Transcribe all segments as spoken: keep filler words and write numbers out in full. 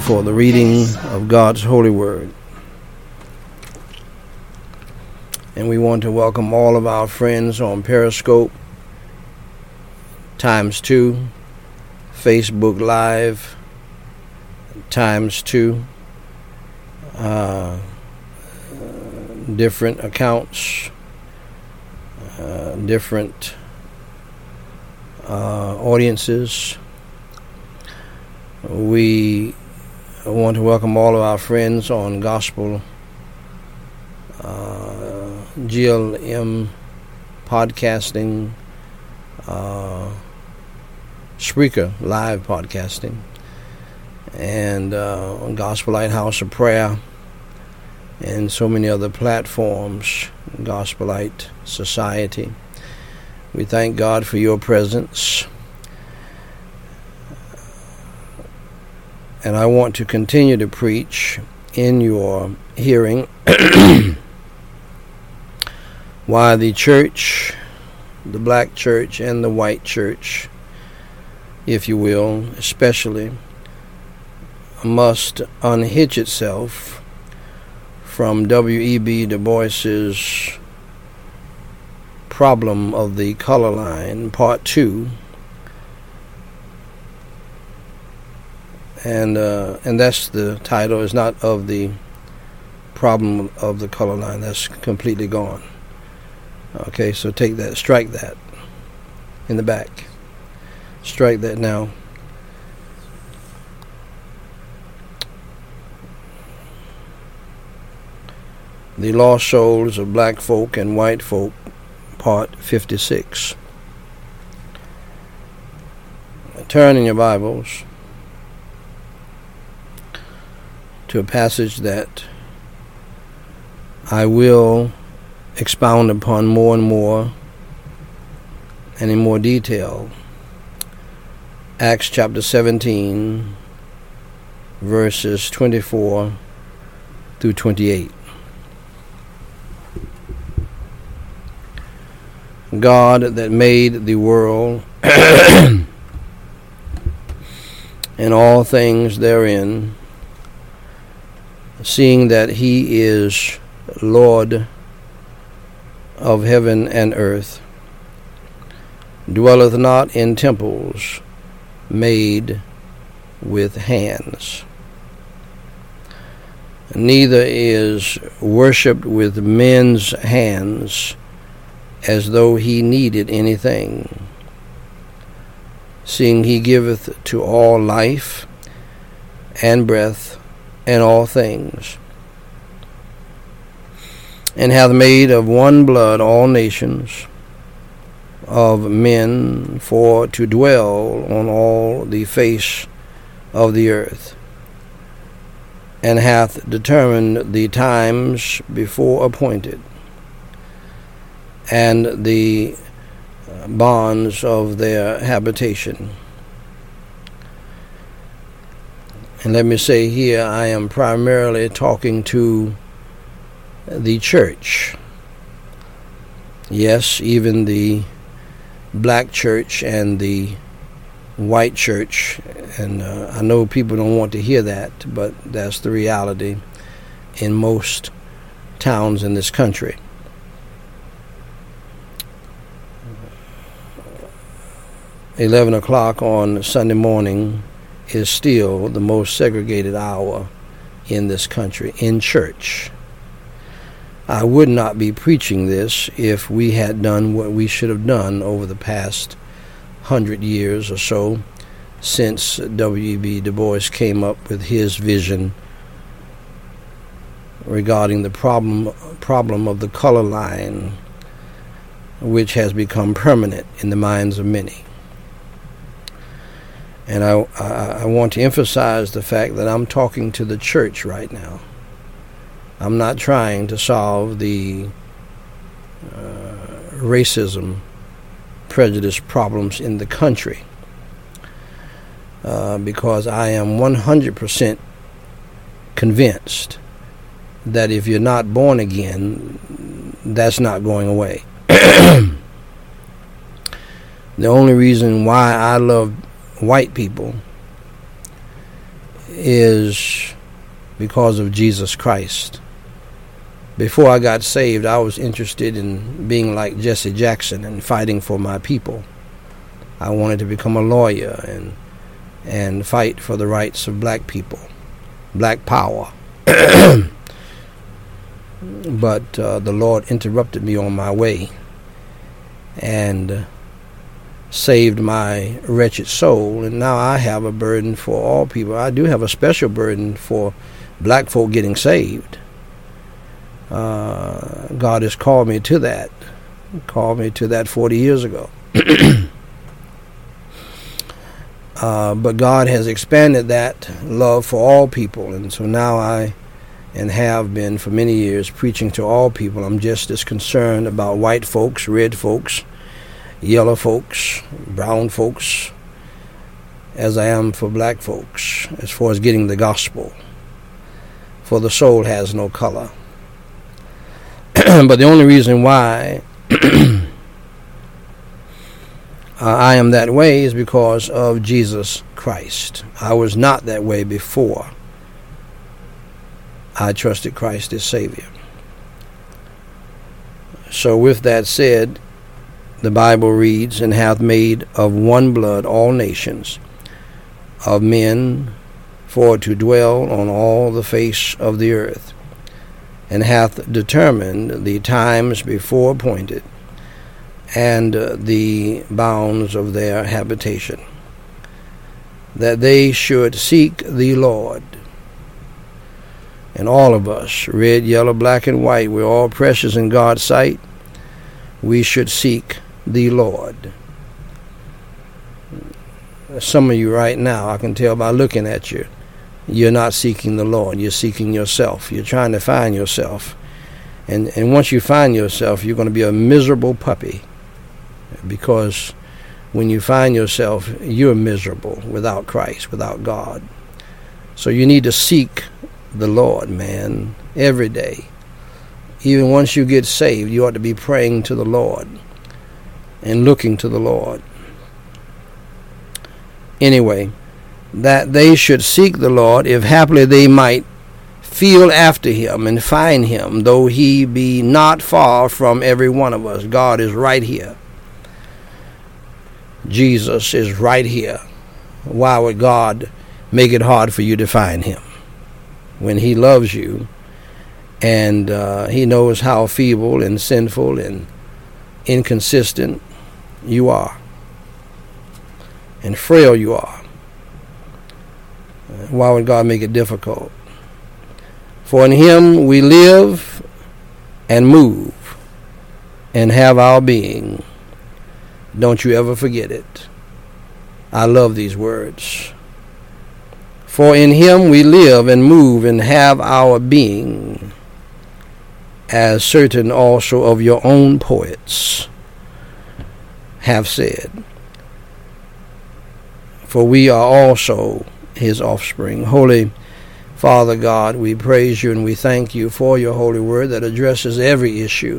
for the reading of God's holy word. And we want to welcome all of our friends on Periscope, times two, Facebook Live, times two, uh, different accounts, uh, different uh, audiences. We want to welcome all of our friends on Gospel uh, G L M podcasting, uh, Spreaker live podcasting, and uh, on Gospel Lighthouse of Prayer, and so many other platforms, Gospelite Society. We thank God for your presence. And I want to continue to preach in your hearing why the church, the black church and the white church, if you will, especially, must unhitch itself from W E B Du Bois's Problem of the Color Line, Part two. And uh, and that's the title. Is not of the problem of the color line. That's completely gone. Okay, so take that, strike that in the back. Strike that now. The Lost Souls of Black Folk and White Folk, Part fifty-six. Turn in your Bibles to a passage that I will expound upon more and more and in more detail. Acts chapter seventeen, verses twenty-four through twenty-eight. God that made the world and all things therein, seeing that he is Lord of heaven and earth, dwelleth not in temples made with hands, neither is worshipped with men's hands, as though he needed anything, seeing he giveth to all life and breath and all things, and hath made of one blood all nations of men for to dwell on all the face of the earth, and hath determined the times before appointed, and the bonds of their habitation. And let me say here, I am primarily talking to the church. Yes, even the black church and the white church. And uh, I know people don't want to hear that, but that's the reality in most towns in this country. eleven o'clock on Sunday morning is still the most segregated hour in this country, in church. I would not be preaching this if we had done what we should have done over the past hundred years or so, since W E B Du Bois came up with his vision regarding the problem problem of the color line, which has become permanent in the minds of many. And I, I, I want to emphasize the fact that I'm talking to the church right now. I'm not trying to solve the uh, racism, prejudice problems in the country, uh, because I am one hundred percent convinced that if you're not born again, that's not going away. The only reason why I love white people is because of Jesus Christ. Before I got saved, I was interested in being like Jesse Jackson and fighting for my people. I wanted to become a lawyer and and fight for the rights of black people, black power. But uh, the Lord interrupted me on my way and saved my wretched soul, and now I have a burden for all people. I do have a special burden for black folk getting saved. Uh, God has called me to that. He called me to that forty years ago. uh, but God has expanded that love for all people, and so now I, and have been for many years, preaching to all people. I'm just as concerned about white folks, red folks, yellow folks, brown folks, as I am for black folks, as far as getting the gospel. For the soul has no color. But the only reason why uh, I am that way is because of Jesus Christ. I was not that way before I trusted Christ as Savior. So with that said, the Bible reads, and hath made of one blood all nations of men for to dwell on all the face of the earth, and hath determined the times before appointed, and uh, the bounds of their habitation, that they should seek the Lord. And all of us, red, yellow, black, and white, we're all precious in God's sight. We should seek the Lord. Some of you right now, I can tell by looking at you, you're not seeking the Lord. You're seeking yourself. You're trying to find yourself. And and once you find yourself, you're going to be a miserable puppy. Because when you find yourself, you're miserable without Christ, without God. So you need to seek the Lord, man, every day. Even once you get saved, you ought to be praying to the Lord and looking to the Lord. Anyway, that they should seek the Lord, if haply they might feel after him and find him, though he be not far from every one of us. God is right here. Jesus is right here. Why would God make it hard for you to find him when he loves you, and uh, he knows how feeble and sinful and inconsistent you are and frail you are? Why would God make it difficult? For in him we live and move and have our being. Don't you ever forget it. I love these words. For in him we live and move and have our being, as certain also of your own poets have said. For we are also his offspring. Holy Father God, we praise you and we thank you for your holy word that addresses every issue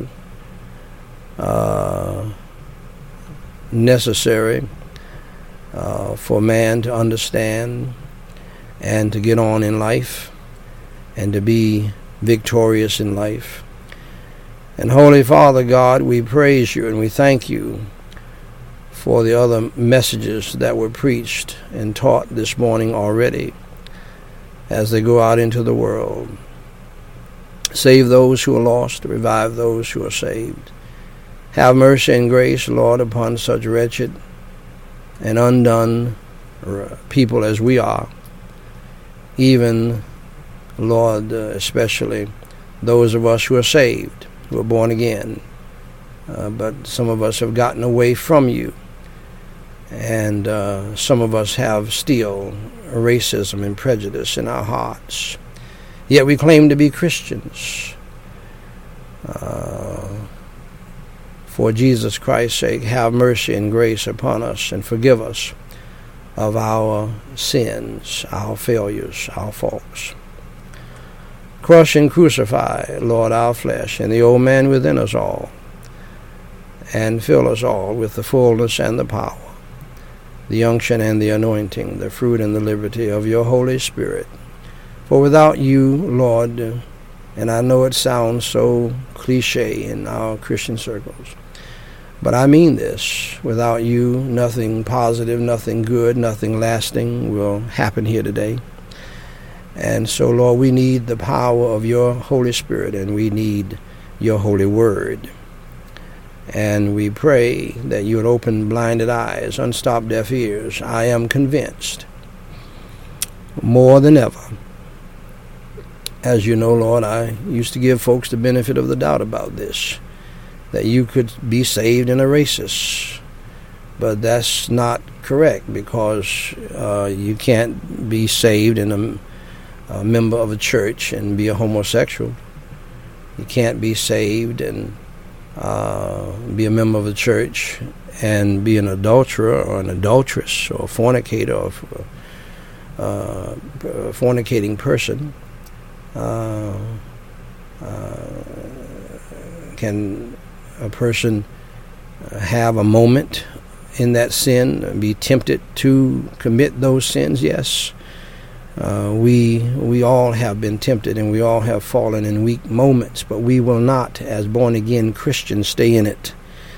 uh, necessary uh, for man to understand and to get on in life and to be victorious in life. And Holy Father God, we praise you and we thank you for the other messages that were preached and taught this morning already as they go out into the world. Save those who are lost, revive those who are saved. Have mercy and grace, Lord, upon such wretched and undone people as we are. Even, Lord, uh, especially those of us who are saved, who are born again. Uh, but some of us have gotten away from you. And uh, some of us have still racism and prejudice in our hearts. Yet we claim to be Christians. Uh, for Jesus Christ's sake, have mercy and grace upon us and forgive us of our sins, our failures, our faults. Crush and crucify, Lord, our flesh and the old man within us all, and fill us all with the fullness and the power the unction and the anointing, the fruit and the liberty of your Holy Spirit. For without you, Lord, and I know it sounds so cliche in our Christian circles, but I mean this, without you, nothing positive, nothing good, nothing lasting will happen here today. And so, Lord, we need the power of your Holy Spirit, and we need your holy word. And we pray that you would open blinded eyes, unstop deaf ears. I am convinced more than ever. As you know, Lord, I used to give folks the benefit of the doubt about this, that you could be saved in a racist. But that's not correct, because uh, you can't be saved in a, a member of a church and be a homosexual. You can't be saved and uh, be a member of a church and be an adulterer or an adulteress or a fornicator or uh, a fornicating person. Uh, uh, can a person have a moment in that sin, be tempted to commit those sins? Yes. Uh, we we all have been tempted, and we all have fallen in weak moments, but we will not, as born-again Christians, stay in it.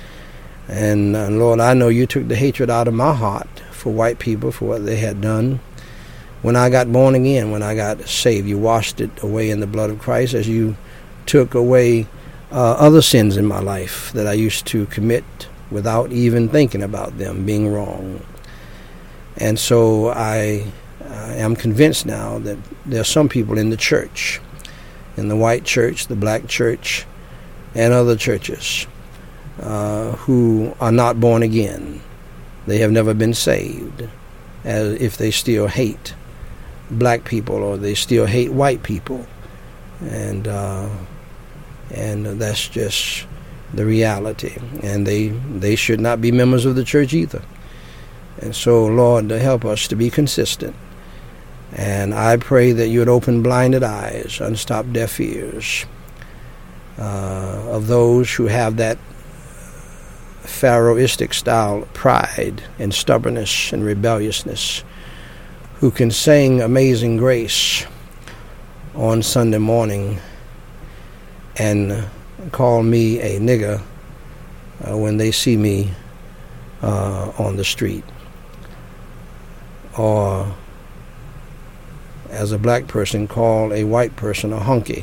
And uh, Lord, I know you took the hatred out of my heart for white people, for what they had done. When I got born again, when I got saved, you washed it away in the blood of Christ, as you took away uh, other sins in my life that I used to commit without even thinking about them being wrong. And so I, I am convinced now that there are some people in the church, in the white church, the black church, and other churches, uh, who are not born again. They have never been saved, as if they still hate black people, or they still hate white people, and uh, and that's just the reality. And they they should not be members of the church either. And so, Lord, help us to be consistent. And I pray that you would open blinded eyes, unstop deaf ears uh, of those who have that Pharaohistic style pride and stubbornness and rebelliousness, who can sing Amazing Grace on Sunday morning and call me a nigger uh, when they see me uh, on the street. Or, as a black person, call a white person a hunky.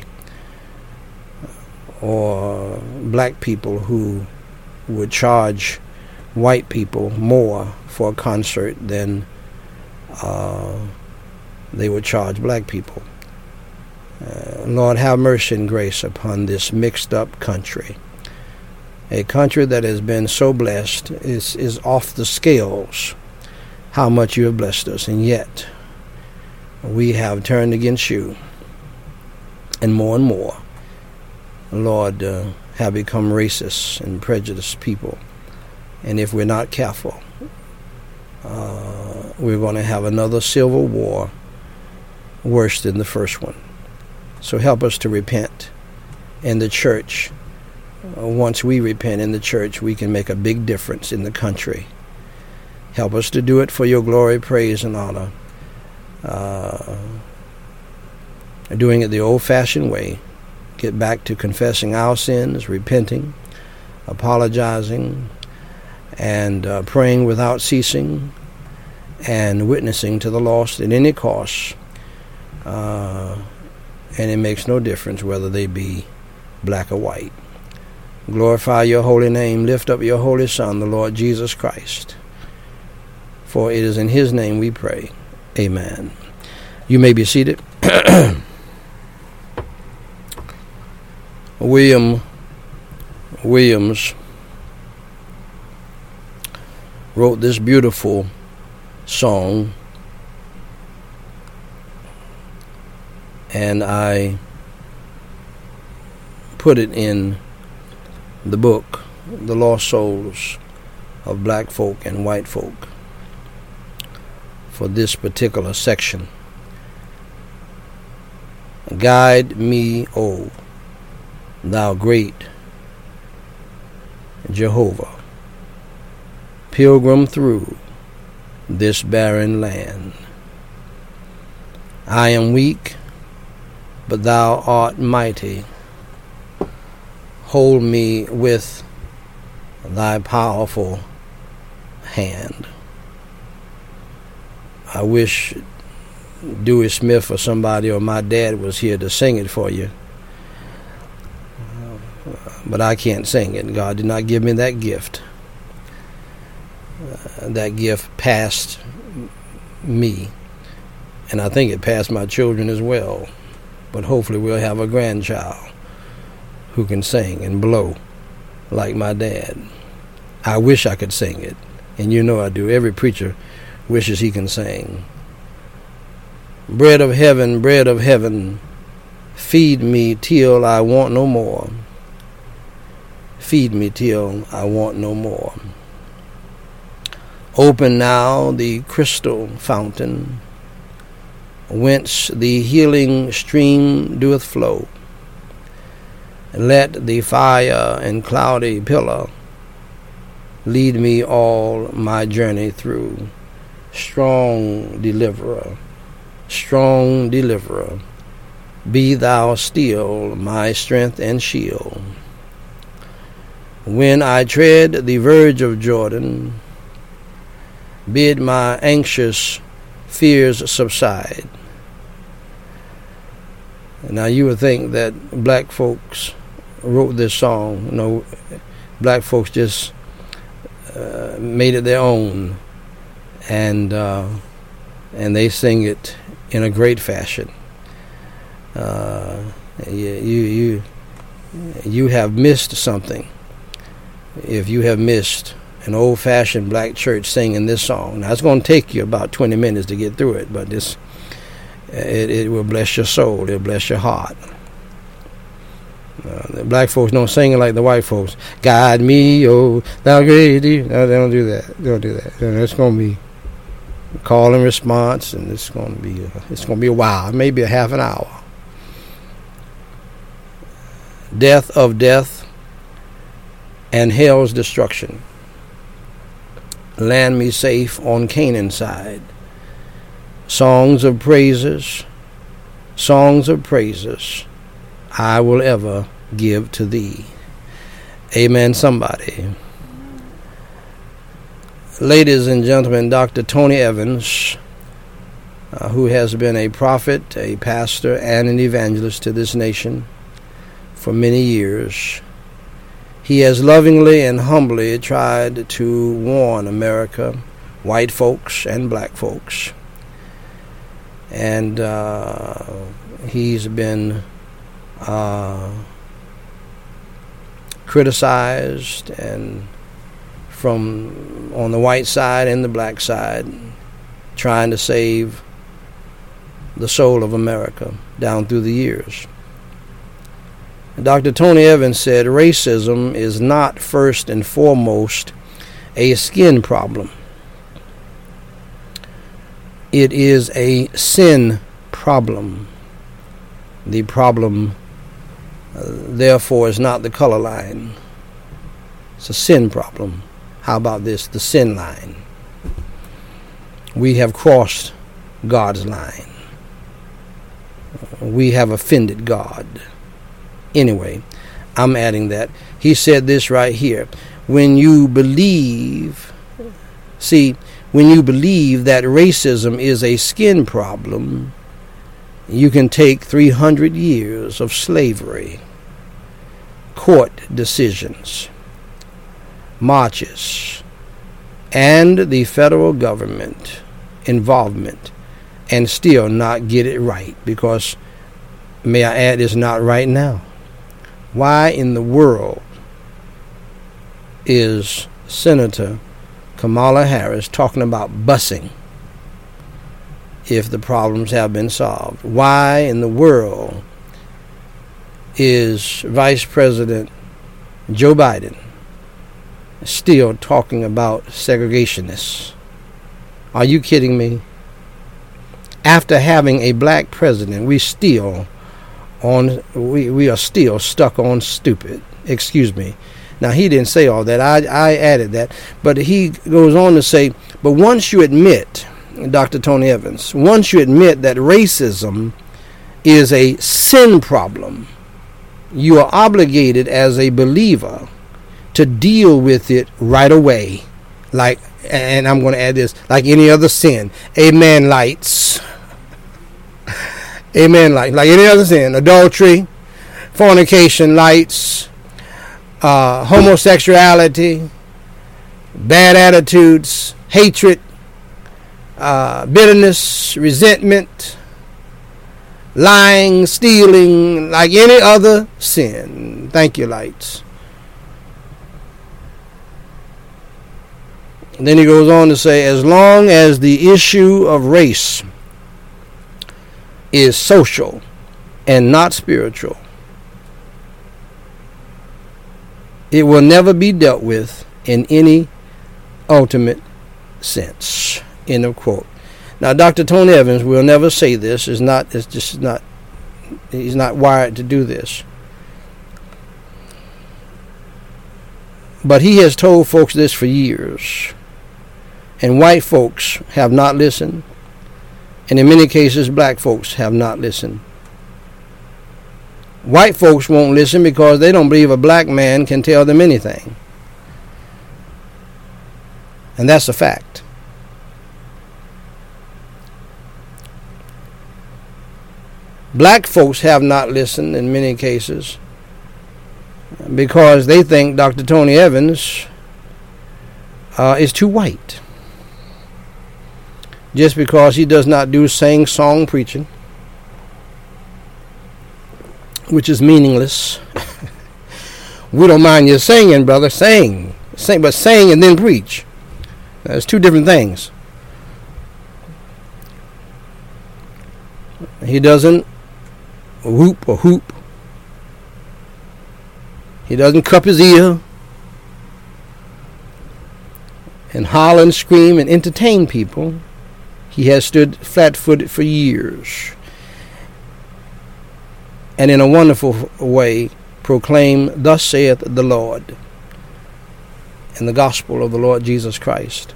Or black people who would charge white people more for a concert than Uh, they would charge black people. Uh, Lord, have mercy and grace upon this mixed up country. A country that has been so blessed is, is off the scales how much you have blessed us, and yet we have turned against you, and more and more, Lord, uh, have become racist and prejudiced people. And if we're not careful, Uh, we're going to have another civil war worse than the first one. So help us to repent in the church. Uh, once we repent in the church, we can make a big difference in the country. Help us to do it for your glory, praise, and honor. Uh, doing it the old-fashioned way. Get back to confessing our sins, repenting, apologizing, and uh, praying without ceasing, and witnessing to the lost at any cost. Uh, and it makes no difference whether they be black or white. Glorify your holy name. Lift up your holy Son, the Lord Jesus Christ. For it is in his name we pray. Amen. You may be seated. William Williams wrote this beautiful song, and I put it in the book, The Lost Souls of Black Folk and White Folk, for this particular section. Guide me, O thou great Jehovah, pilgrim through this barren land. I am weak, but thou art mighty. Hold me with thy powerful hand. I wish Dewey Smith or somebody or my dad was here to sing it for you. But I can't sing it. God did not give me that gift. Uh, that gift passed me. And I think it passed my children as well. But hopefully we'll have a grandchild who can sing and blow like my dad. I wish I could sing it. And you know I do. Every preacher wishes he can sing. Bread of heaven, bread of heaven, feed me till I want no more. Feed me till I want no more. Open now the crystal fountain, whence the healing stream doeth flow. Let the fire and cloudy pillar lead me all my journey through. Strong deliverer, strong deliverer, be thou still my strength and shield. When I tread the verge of Jordan, bid my anxious fears subside. Now you would think that black folks wrote this song. No, black folks just uh, made it their own, and uh, and they sing it in a great fashion. Uh, you you you have missed something if you have missed an old-fashioned black church singing this song. Now it's going to take you about twenty minutes to get through it, but this it, it will bless your soul. It'll bless your heart. Uh, the black folks don't sing it like the white folks. Guide me, oh, thou great. No, they don't do that. They don't do that. And it's going to be call and response, and it's going to be uh, it's going to be a while, maybe a half an hour. Death of death and hell's destruction. Land me safe on Canaan side. Songs of praises, songs of praises, I will ever give to thee. Amen, somebody. Ladies and gentlemen, Doctor Tony Evans, uh, who has been a prophet, a pastor, and an evangelist to this nation for many years, he has lovingly and humbly tried to warn America, white folks and black folks. And uh, he's been uh, criticized, and from on the white side and the black side, trying to save the soul of America down through the years. Doctor Tony Evans said racism is not first and foremost a skin problem. It is a sin problem. The problem, uh, therefore, is not the color line. It's a sin problem. How about this? The sin line. We have crossed God's line. We have offended God. Anyway, I'm adding that. He said this right here. When you believe, see, when you believe that racism is a skin problem, you can take three hundred years of slavery, court decisions, marches, and the federal government involvement and still not get it right, because, may I add, it's not right now. Why in the world is Senator Kamala Harris talking about busing if the problems have been solved? Why in the world is Vice President Joe Biden still talking about segregationists? Are you kidding me? After having a black president, we still on we, we are still stuck on stupid. Excuse me. Now, he didn't say all that. I, I added that. But he goes on to say, but once you admit, Doctor Tony Evans, once you admit that racism is a sin problem, you are obligated as a believer to deal with it right away. Like, and I'm going to add this, like any other sin. Amen, lights. Amen, lights. Like any other sin. Adultery, fornication, lights, uh, homosexuality, bad attitudes, hatred, uh, bitterness, resentment, lying, stealing, like any other sin. Thank you, lights. And then he goes on to say, as long as the issue of race is social and not spiritual, it will never be dealt with in any ultimate sense. End of quote. Now, Doctor Tony Evans will never say this. Is not. It's just not. He's not wired to do this. But he has told folks this for years. And white folks have not listened. And in many cases, black folks have not listened. White folks won't listen because they don't believe a black man can tell them anything. And that's a fact. Black folks have not listened in many cases because they think Doctor Tony Evans uh, is too white. Just because he does not do sing-song preaching, which is meaningless. We don't mind you singing, brother. Sing. Sing, but sing and then preach. That's two different things. He doesn't whoop or hoop. He doesn't cup his ear and holler and scream and entertain people. He has stood flat-footed for years and in a wonderful way proclaim, thus saith the Lord, in the gospel of the Lord Jesus Christ.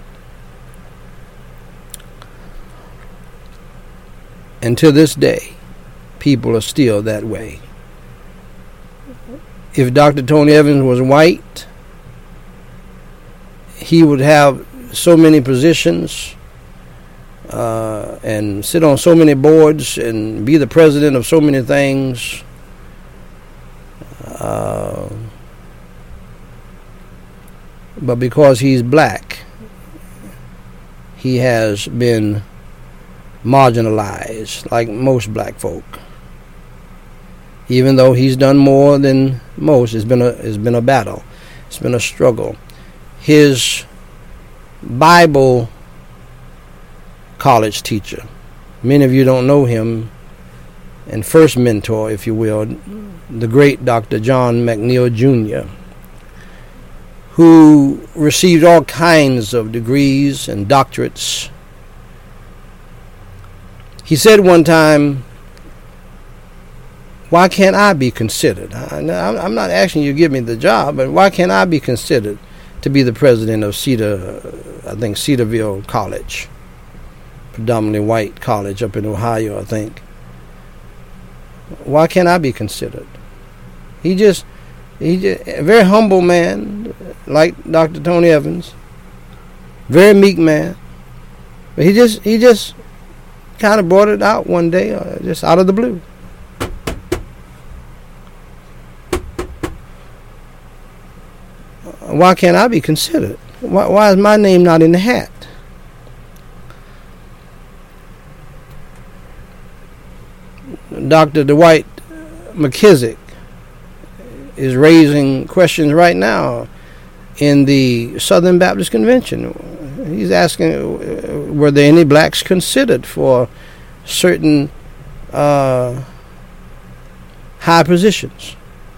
And to this day, people are still that way. If Doctor Tony Evans was white, he would have so many positions uh, and sit on so many boards and be the president of so many things. Uh, but because he's black, he has been marginalized like most black folk. Even though he's done more than most, it's been a it's been a battle. It's been a struggle. His Bible college teacher, many of you don't know him, and first mentor, if you will, the great Doctor John McNeil Junior, who received all kinds of degrees and doctorates. He said one time, why can't I be considered? I'm not asking you to give me the job, but why can't I be considered to be the president of Cedar, I think Cedarville College, predominantly white college up in Ohio, I think. Why can't I be considered? He just, he just, a very humble man, like Doctor Tony Evans, very meek man, but he just, he just kind of brought it out one day, uh, just out of the blue. Why can't I be considered? Why, why is my name not in the hat? Doctor Dwight McKissick is raising questions right now in the Southern Baptist Convention. He's asking, were there any blacks considered for certain uh, high positions?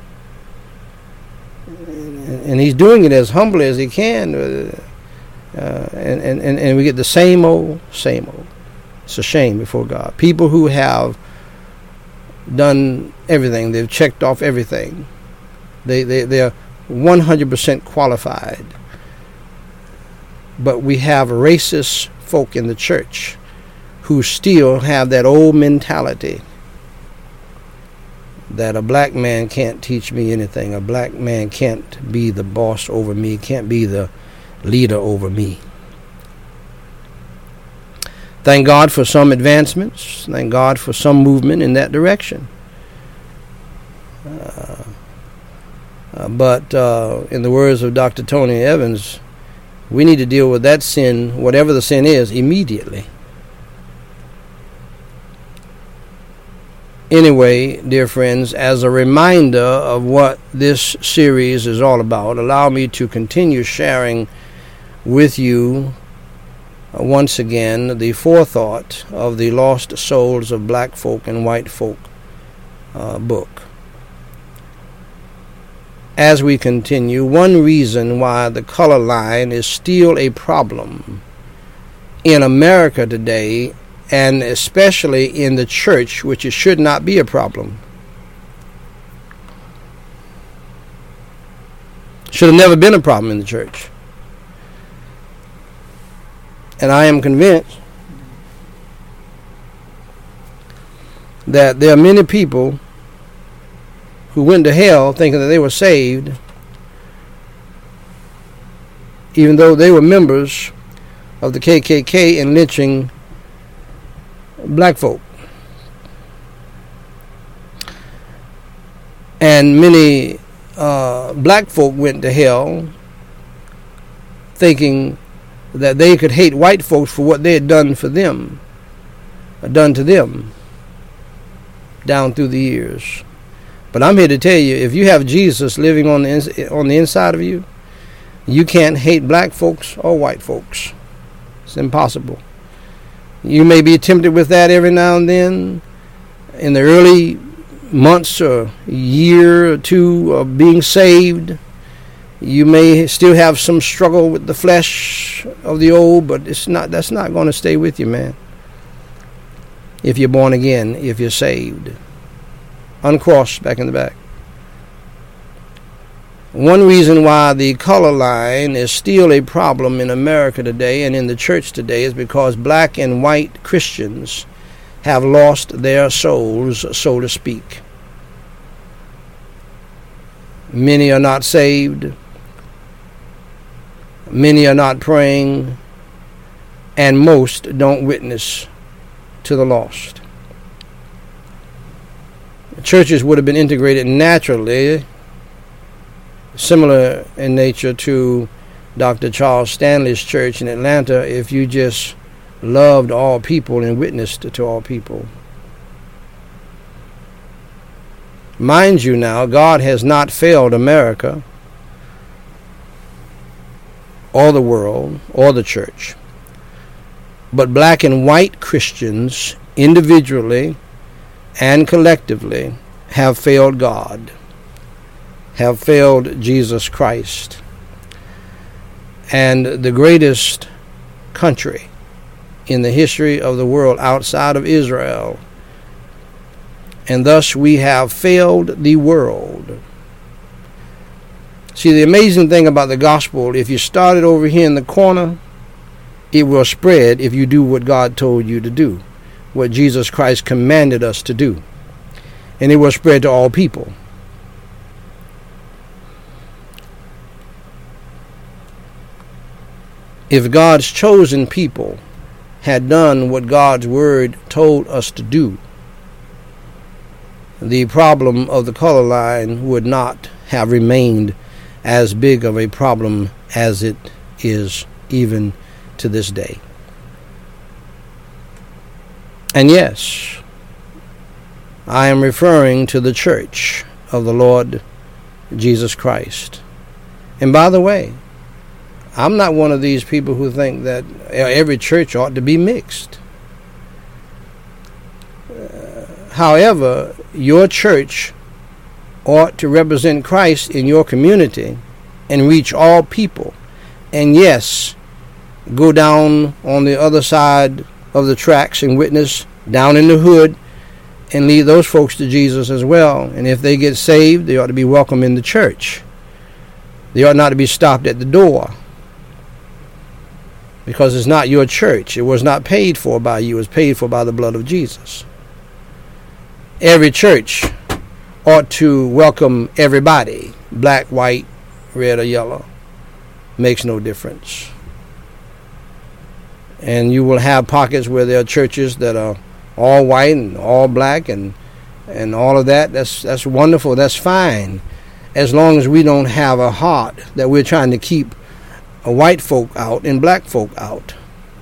And he's doing it as humbly as he can, uh, and, and, and we get the same old, same old. It's a shame before God. People who have done everything, they've checked off everything. They, they, they're one hundred percent qualified. But we have racist folk in the church who still have that old mentality that a black man can't teach me anything. A black man can't be the boss over me, can't be the leader over me. Thank God for some advancements. Thank God for some movement in that direction. Uh, uh, but uh, in the words of Doctor Tony Evans, we need to deal with that sin, whatever the sin is, immediately. Anyway, dear friends, as a reminder of what this series is all about, allow me to continue sharing with you uh, once again the forethought of the Lost Souls of Black Folk and White Folk uh, book. As we continue, one reason why the color line is still a problem in America today, and especially in the church, which it should not be a problem. Should have never been a problem in the church. And I am convinced that there are many people who went to hell thinking that they were saved, even though they were members of the K K K and lynching black folk. And many uh, black folk went to hell thinking that they could hate white folks for what they had done for them, or done to them down through the years. But I'm here to tell you, if you have Jesus living on the ins- on the inside of you, you can't hate black folks or white folks. It's impossible. You may be tempted with that every now and then in the early months or year or two of being saved. You may still have some struggle with the flesh of the old, but it's not. That's not going to stay with you, man. If you're born again, if you're saved. Uncrossed back in the back. One reason why the color line is still a problem in America today and in the church today is because black and white Christians have lost their souls, so to speak. Many are not saved. Many are not praying. And most don't witness to the lost. Churches would have been integrated naturally, similar in nature to Doctor Charles Stanley's church in Atlanta, if you just loved all people and witnessed to all people. Mind you now, God has not failed America or the world or the church. But black and white Christians, individually and collectively, have failed God, have failed Jesus Christ. And the greatest country in the history of the world outside of Israel. And thus we have failed the world. See, the amazing thing about the gospel, if you started over here in the corner, it will spread if you do what God told you to do, what Jesus Christ commanded us to do. And it will spread to all people. If God's chosen people had done what God's word told us to do, the problem of the color line would not have remained as big of a problem as it is even to this day. And yes, I am referring to the church of the Lord Jesus Christ. And by the way, I'm not one of these people who think that every church ought to be mixed. Uh, however, your church ought to represent Christ in your community and reach all people. And yes, go down on the other side of the tracks and witness down in the hood and lead those folks to Jesus as well. And if they get saved, they ought to be welcome in the church. They ought not to be stopped at the door, because it's not your church. It was not paid for by you. It was paid for by the blood of Jesus. Every church ought to welcome everybody, black, white, red, or yellow. Makes no difference. And you will have pockets where there are churches that are all white and all black and and all of that. That's that's wonderful. That's fine, as long as we don't have a heart that we're trying to keep a white folk out and black folk out.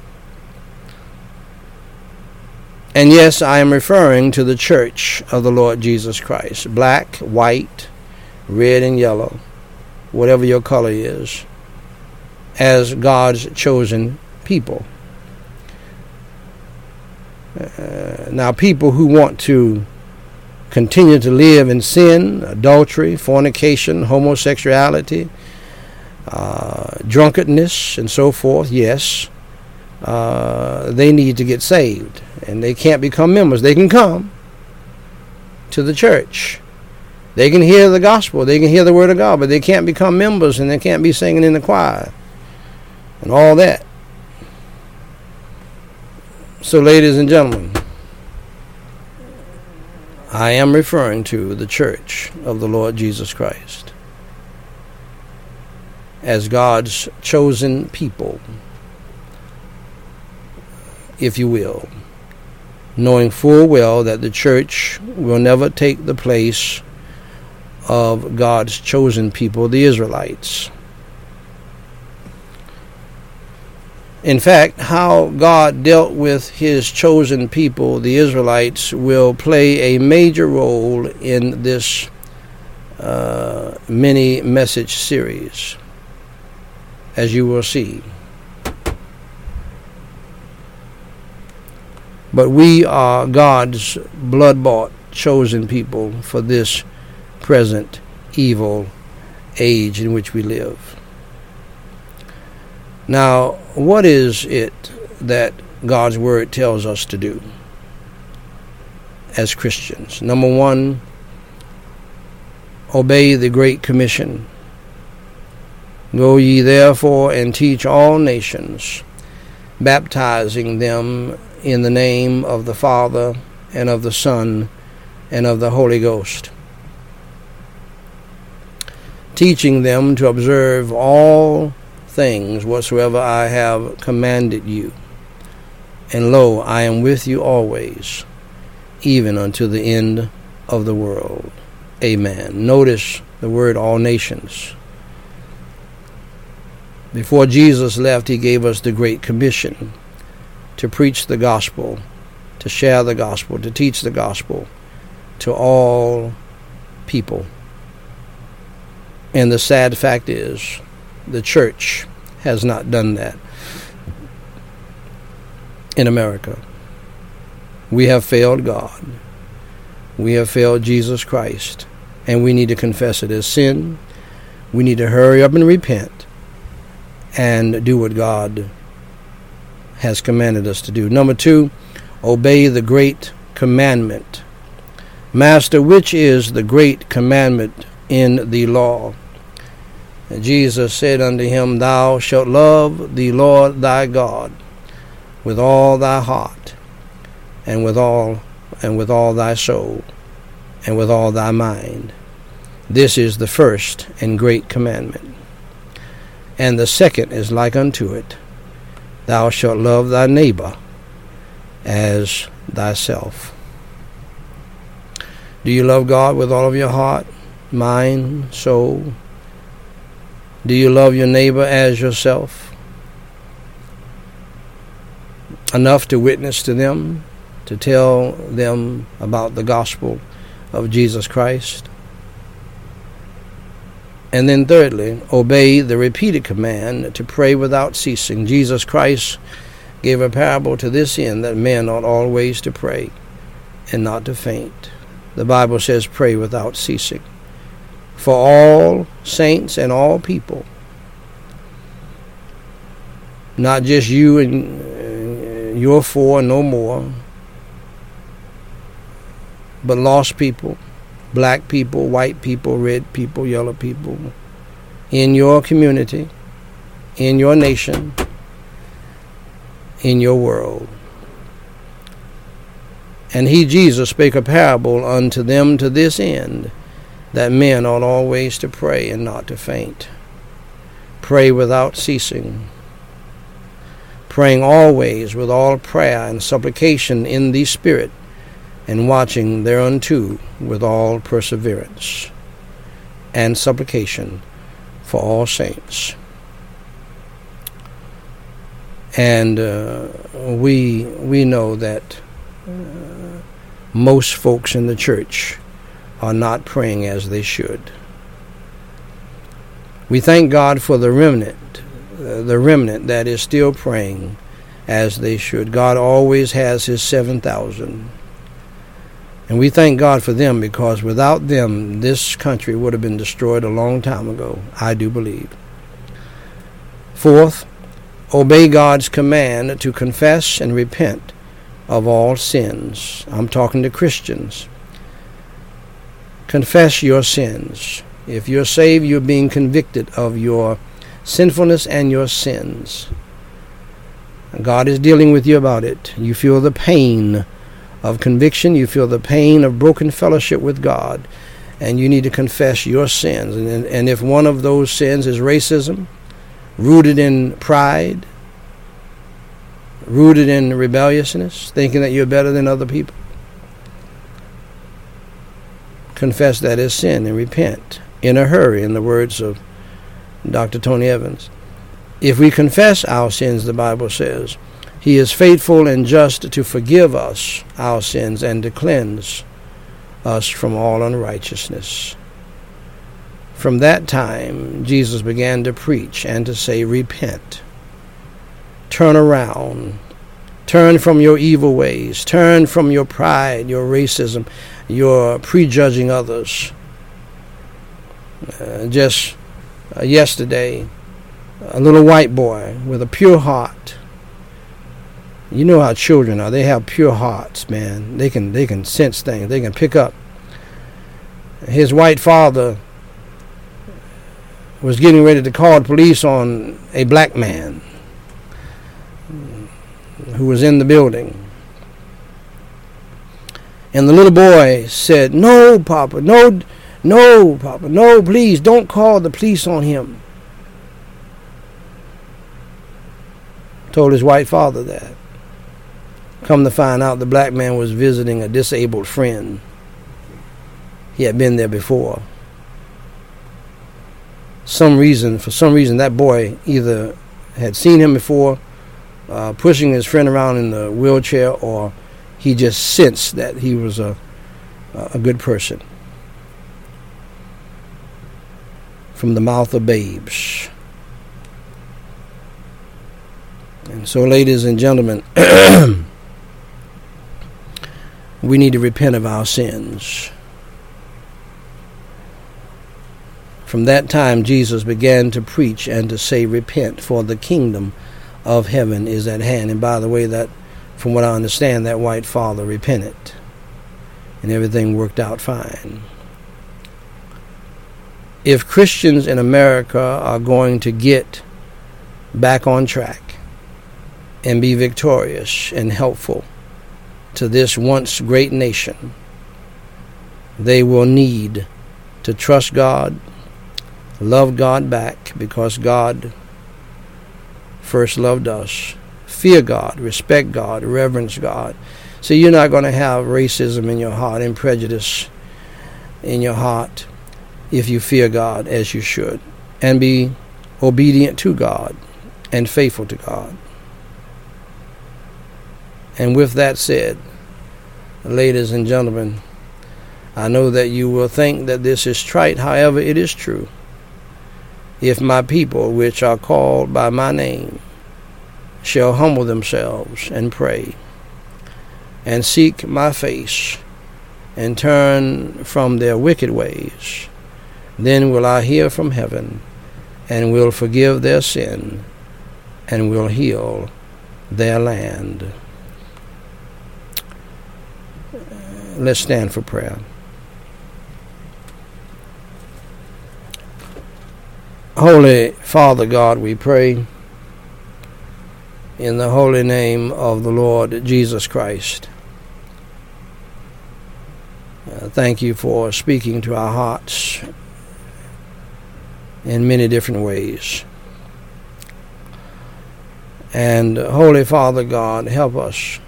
And yes, I am referring to the church of the Lord Jesus Christ. Black, white, red, and yellow, whatever your color is, as God's chosen people. Uh, now, people who want to continue to live in sin, adultery, fornication, homosexuality, uh, drunkenness, and so forth, yes, uh, they need to get saved. And they can't become members. They can come to the church. They can hear the gospel. They can hear the word of God, but they can't become members, and they can't be singing in the choir and all that. So, ladies and gentlemen, I am referring to the church of the Lord Jesus Christ as God's chosen people, if you will, knowing full well that the church will never take the place of God's chosen people, the Israelites. In fact, how God dealt with his chosen people, the Israelites, will play a major role in this uh, mini message series, as you will see. But we are God's blood-bought, chosen people for this present evil age in which we live. Now, what is it that God's Word tells us to do as Christians? Number one, obey the Great Commission. Go ye therefore and teach all nations, baptizing them in the name of the Father and of the Son and of the Holy Ghost, teaching them to observe all things whatsoever I have commanded you. And lo, I am with you always, even unto the end of the world. Amen. Notice the word all nations. Before Jesus left, he gave us the Great Commission to preach the gospel, to share the gospel, to teach the gospel to all people. And the sad fact is, the church has not done that in America. We have failed God. We have failed Jesus Christ. And we need to confess it as sin. We need to hurry up and repent and do what God has commanded us to do. Number two, obey the great commandment. Master, which is the great commandment in the law? And Jesus said unto him, Thou shalt love the Lord thy God with all thy heart, and with all and with all thy soul, and with all thy mind. This is the first and great commandment. And the second is like unto it, Thou shalt love thy neighbor as thyself. Do you love God with all of your heart, mind, soul? Do you love your neighbor as yourself? Enough to witness to them, to tell them about the gospel of Jesus Christ? And then thirdly, obey the repeated command to pray without ceasing. Jesus Christ gave a parable to this end, that men ought always to pray and not to faint. The Bible says pray without ceasing. For all saints and all people, not just you and uh, your four, no more, but lost people, black people, white people, red people, yellow people, in your community, in your nation, in your world. And he, Jesus, spake a parable unto them to this end, that men ought always to pray and not to faint. Pray without ceasing. Praying always with all prayer and supplication in the Spirit, and watching thereunto with all perseverance and supplication for all saints. And uh, we we know that uh, most folks in the church are not praying as they should. We thank God for the remnant, uh, the remnant that is still praying as they should. God always has his seven thousand. And we thank God for them, because without them, this country would have been destroyed a long time ago, I do believe. Fourth, obey God's command to confess and repent of all sins. I'm talking to Christians. Confess your sins. If you're saved, you're being convicted of your sinfulness and your sins. God is dealing with you about it. You feel the pain of conviction. You feel the pain of broken fellowship with God. And you need to confess your sins. And, and if one of those sins is racism, rooted in pride, rooted in rebelliousness, thinking that you're better than other people, confess that as sin and repent in a hurry, in the words of Doctor Tony Evans. If we confess our sins, the Bible says, he is faithful and just to forgive us our sins and to cleanse us from all unrighteousness. From that time, Jesus began to preach and to say, repent. Turn around. Turn from your evil ways. Turn from your pride, your racism, your prejudging others. Uh, just uh, yesterday, a little white boy with a pure heart. You know how children are. They have pure hearts, man. They can they can sense things. They can pick up. His white father was getting ready to call the police on a black man who was in the building. And the little boy said, no, Papa, no, no, Papa, no, please, don't call the police on him. Told his white father that. Come to find out, the black man was visiting a disabled friend. He had been there before. Some reason, for some reason, that boy either had seen him before, uh, pushing his friend around in the wheelchair, or he just sensed that he was a a good person. From the mouth of babes. And so, ladies and gentlemen, we need to repent of our sins. From that time, Jesus began to preach and to say, repent, for the kingdom of heaven is at hand. And by the way, that, from what I understand, that white father repented, and everything worked out fine. If Christians in America are going to get back on track and be victorious and helpful to this once great nation, they will need to trust God, love God back, because God first loved us. Fear God, respect God, reverence God. So you're not going to have racism in your heart and prejudice in your heart if you fear God as you should, and be obedient to God and faithful to God. And with that said, ladies and gentlemen, I know that you will think that this is trite, however it is true. If my people, which are called by my name, shall humble themselves and pray, and seek my face, and turn from their wicked ways, then will I hear from heaven, and will forgive their sin, and will heal their land. Let's stand for prayer. Holy Father God, we pray in the holy name of the Lord Jesus Christ. Uh, thank you for speaking to our hearts in many different ways. And uh, Holy Father God, help us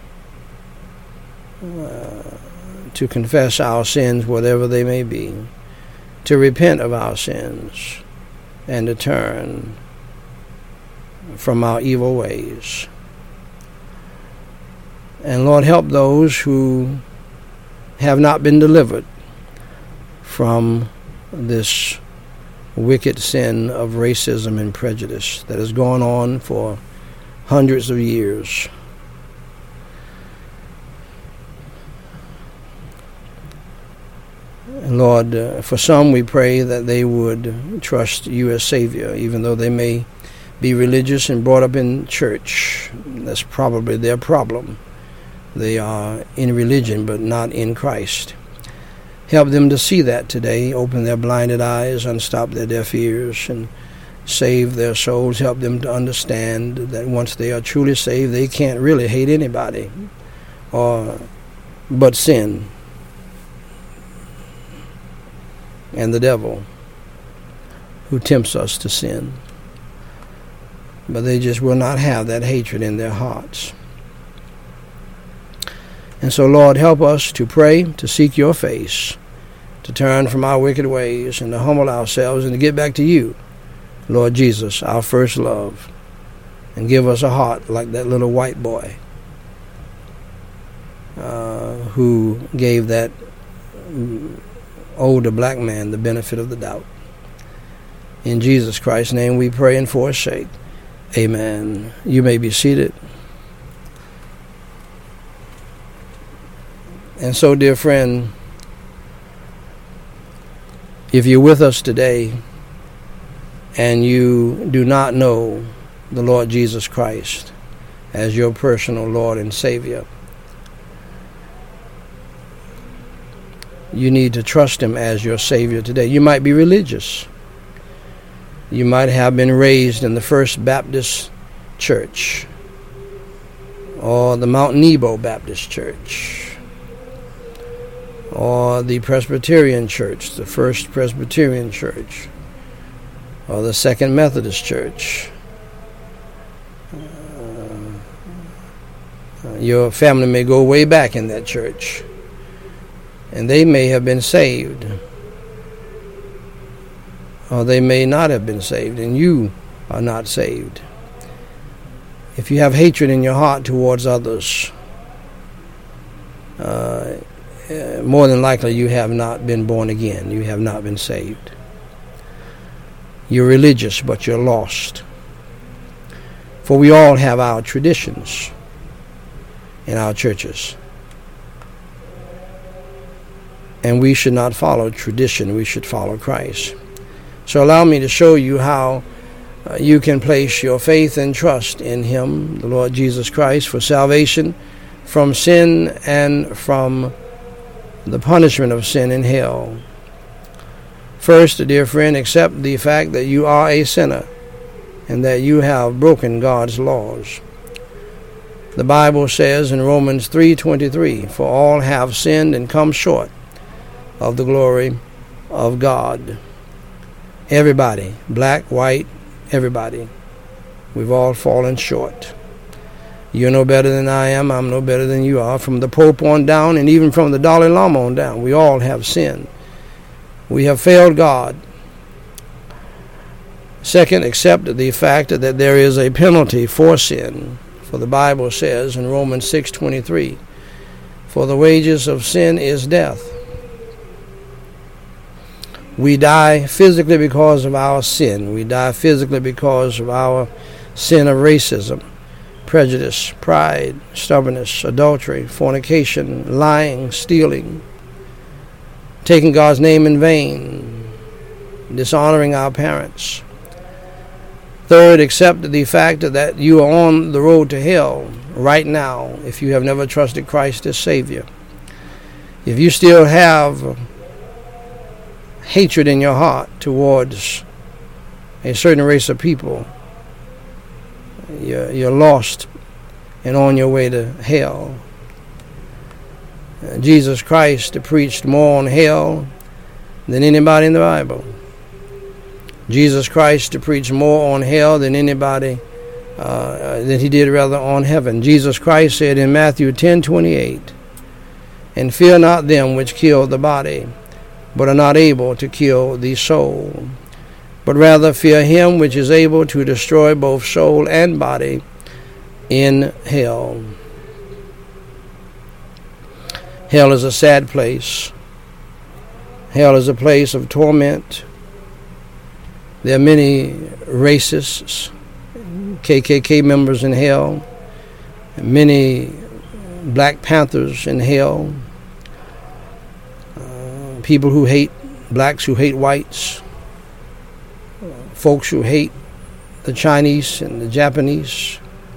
uh, to confess our sins, whatever they may be, to repent of our sins, and to turn from our evil ways. And Lord, help those who have not been delivered from this wicked sin of racism and prejudice that has gone on for hundreds of years. And Lord, uh, for some we pray that they would trust you as Savior, even though they may be religious and brought up in church. That's probably their problem. They are in religion but not in Christ. Help them to see that today. Open their blinded eyes, unstop their deaf ears, and save their souls. Help them to understand that once they are truly saved, they can't really hate anybody or but sin and the devil, who tempts us to sin. But they just will not have that hatred in their hearts. And so, Lord, help us to pray, to seek your face, to turn from our wicked ways, and to humble ourselves and to get back to you, Lord Jesus, our first love, and give us a heart like that little white boy uh, who gave that older black man the benefit of the doubt. In Jesus Christ's name we pray and forsake. Amen. You may be seated. And so, dear friend, if you're with us today and you do not know the Lord Jesus Christ as your personal Lord and Savior, you need to trust him as your Savior today. You might be religious. You might have been raised in the First Baptist Church or the Mount Nebo Baptist Church or the Presbyterian Church, the First Presbyterian Church, or the Second Methodist Church. Uh, your family may go way back in that church, and they may have been saved, or they may not have been saved, and you are not saved. If you have hatred in your heart towards others, uh, more than likely you have not been born again. You have not been saved. You're religious, but you're lost. For we all have our traditions in our churches. And we should not follow tradition. We should follow Christ. So allow me to show you how uh, you can place your faith and trust in him, the Lord Jesus Christ, for salvation from sin and from the punishment of sin in hell. First, dear friend, accept the fact that you are a sinner and that you have broken God's laws. The Bible says in Romans three twenty-three, "For all have sinned and come short of the glory of God." Everybody, black, white, everybody. We've all fallen short. You're no better than I am. I'm no better than you are. From the Pope on down, and even from the Dalai Lama on down, we all have sinned. We have failed God. Second, accept the fact that there is a penalty for sin. For the Bible says in Romans six twenty-three, "For the wages of sin is death." We die physically because of our sin. We die physically because of our sin of racism, prejudice, pride, stubbornness, adultery, fornication, lying, stealing, taking God's name in vain, dishonoring our parents. Third, accept the fact that you are on the road to hell right now if you have never trusted Christ as Savior. If you still have hatred in your heart towards a certain race of people, you're, you're lost and on your way to hell. Jesus Christ preached more on hell than anybody in the Bible. Jesus Christ preached more on hell than anybody, uh, than he did rather on heaven. Jesus Christ said in Matthew ten twenty-eight, "And fear not them which kill the body, but are not able to kill the soul, but rather fear him which is able to destroy both soul and body in hell." Hell is a sad place. Hell is a place of torment. There are many racists, K K K members in hell, many Black Panthers in hell, uh, people who hate blacks, who hate whites, uh, folks who hate the Chinese and the Japanese,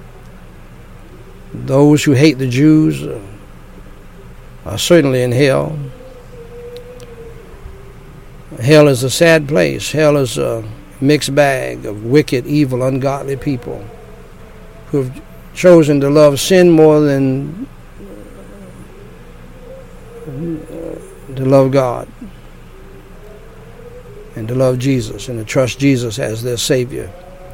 those who hate the Jews uh, are certainly in hell. Hell is a sad place. Hell is a mixed bag of wicked, evil, ungodly people who have chosen to love sin more than to love God and to love Jesus and to trust Jesus as their Savior.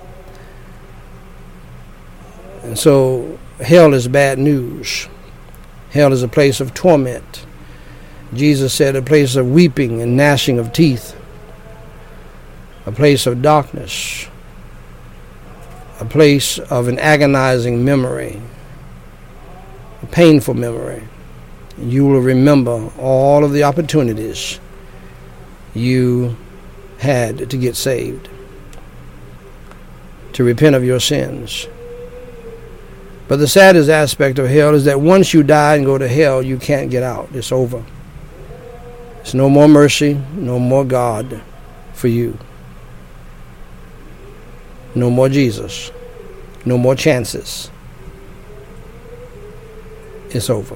And so hell is bad news. Hell is a place of torment. Jesus said a place of weeping and gnashing of teeth, a place of darkness, a place of an agonizing memory, a painful memory. You will remember all of the opportunities you had to get saved, to repent of your sins. But the saddest aspect of hell is that once you die and go to hell, you can't get out. It's over. There's no more mercy, no more God for you. No more Jesus. No more chances. It's over.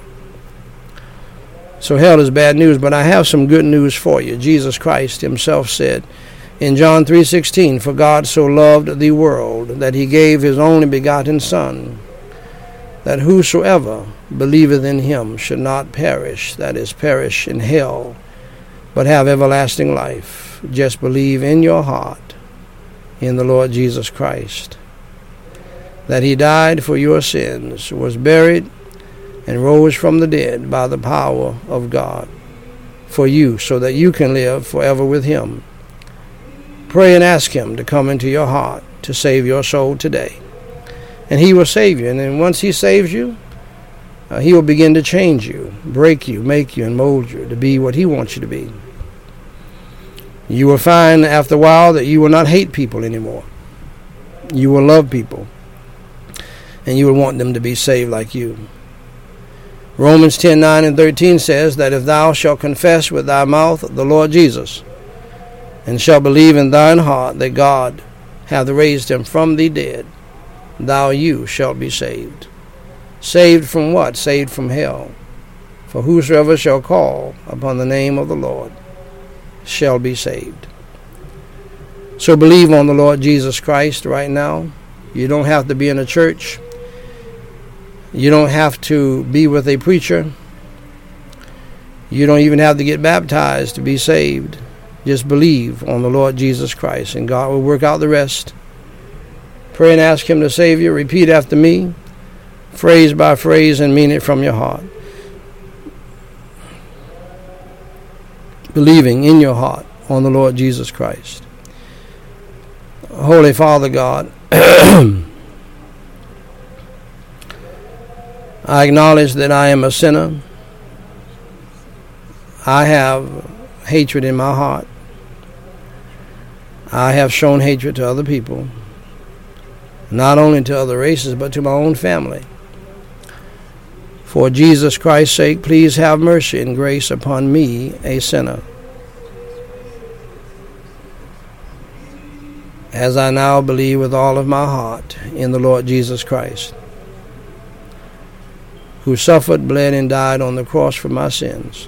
So hell is bad news, but I have some good news for you. Jesus Christ himself said in John three sixteen, "For God so loved the world that he gave his only begotten Son, that whosoever believeth in him should not perish," that is, perish in hell, "but have everlasting life." Just believe in your heart in the Lord Jesus Christ, that he died for your sins, was buried, and rose from the dead by the power of God for you, so that you can live forever with him. Pray and ask him to come into your heart to save your soul today. And he will save you. And then once he saves you, uh, he will begin to change you, break you, make you, and mold you to be what he wants you to be. You will find after a while that you will not hate people anymore. You will love people. And you will want them to be saved like you. Romans ten nine and thirteen says that if thou shalt confess with thy mouth the Lord Jesus, and shalt believe in thine heart that God hath raised him from the dead, thou you shalt be saved. Saved from what? Saved from hell. For whosoever shall call upon the name of the Lord shall be saved. So believe on the Lord Jesus Christ right now. You don't have to be in a church. You don't have to be with a preacher. You don't even have to get baptized to be saved. Just believe on the Lord Jesus Christ, and God will work out the rest. Pray and ask him to save you. Repeat after me, phrase by phrase, and mean it from your heart. Believing in your heart on the Lord Jesus Christ. Holy Father God, I acknowledge that I am a sinner. I have hatred in my heart. I have shown hatred to other people, not only to other races, but to my own family. For Jesus Christ's sake, please have mercy and grace upon me, a sinner. As I now believe with all of my heart in the Lord Jesus Christ, who suffered, bled, and died on the cross for my sins,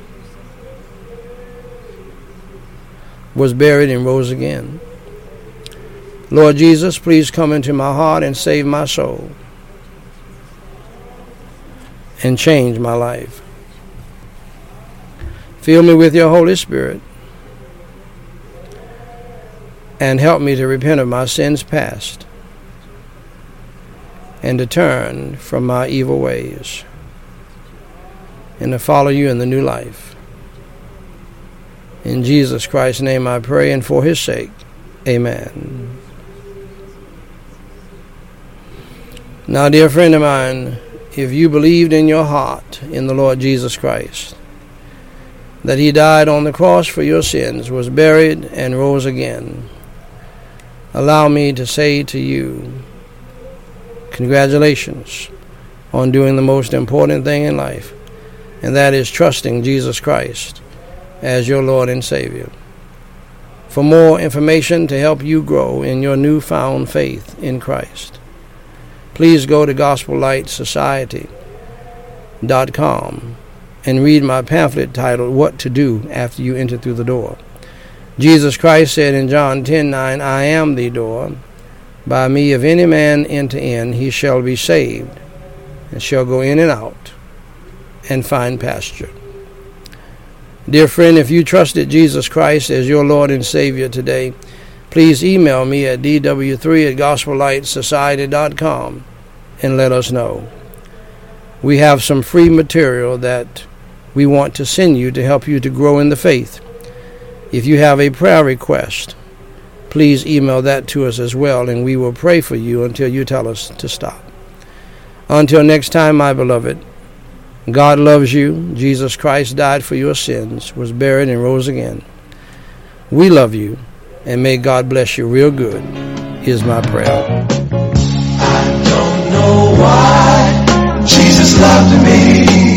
was buried, and rose again. Lord Jesus, please come into my heart and save my soul and change my life. Fill me with your Holy Spirit and help me to repent of my sins past and to turn from my evil ways and to follow you in the new life. In Jesus Christ's name I pray, and for his sake, amen. Now, dear friend of mine, if you believed in your heart in the Lord Jesus Christ, that he died on the cross for your sins, was buried, and rose again, allow me to say to you, congratulations on doing the most important thing in life, and that is trusting Jesus Christ as your Lord and Savior. For more information to help you grow in your newfound faith in Christ, please go to gospel light society dot com and read my pamphlet titled What to Do After You Enter Through the Door. Jesus Christ said in John ten nine, I am the door. By me, if any man enter in, he shall be saved, and shall go in and out, and find pasture. Dear friend, if you trusted Jesus Christ as your Lord and Savior today, please email me at d w three at gospel light society dot com and let us know. We have some free material that we want to send you to help you to grow in the faith. If you have a prayer request, please email that to us as well, and we will pray for you until you tell us to stop. Until next time, my beloved, God loves you. Jesus Christ died for your sins, was buried, and rose again. We love you, and may God bless you real good, is my prayer. I don't know why Jesus loved me.